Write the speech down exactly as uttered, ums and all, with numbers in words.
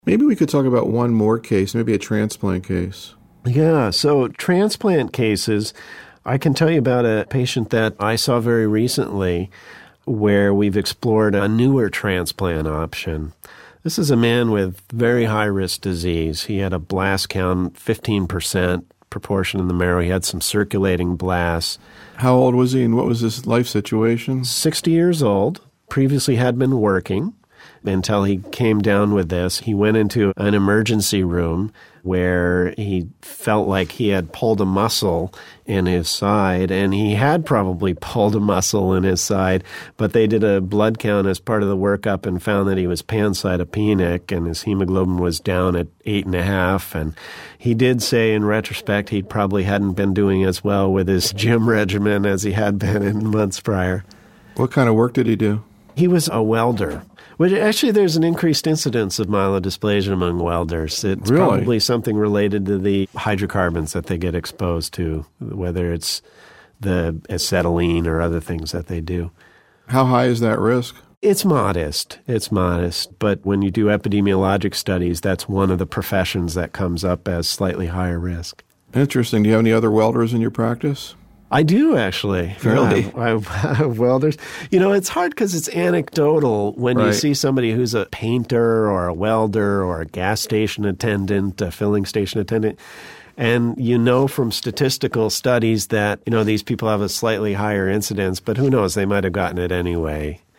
Maybe we could talk about one more case, maybe a transplant case. Yeah, so transplant cases, I can tell you about a patient that I saw very recently where we've explored a newer transplant option. This is a man with very high-risk disease. He had a blast count, fifteen percent proportion in the marrow. He had some circulating blasts. How old was he and what was his life situation? sixty years old, previously had been working until he came down with this. He went into an emergency room where he felt like he had pulled a muscle in his side, and he had probably pulled a muscle in his side, but they did a blood count as part of the workup and found that he was pancytopenic, and his hemoglobin was down at eight and a half. And he did say in retrospect he probably hadn't been doing as well with his gym regimen as he had been in months prior. What kind of work did he do? He was a welder. Which actually, there's an increased incidence of myelodysplasia among welders. It's Really? probably something related to the hydrocarbons that they get exposed to, whether it's the acetylene or other things that they do. How high is that risk? It's modest. It's modest. But when you do epidemiologic studies, that's one of the professions that comes up as slightly higher risk. Interesting. Do you have any other welders in your practice? I do, actually. Really? Yeah, I, I have welders. You know, it's hard because it's anecdotal when Right. you see somebody who's a painter or a welder or a gas station attendant, a filling station attendant. And you know from statistical studies that, you know, these people have a slightly higher incidence, but who knows, they might have gotten it anyway.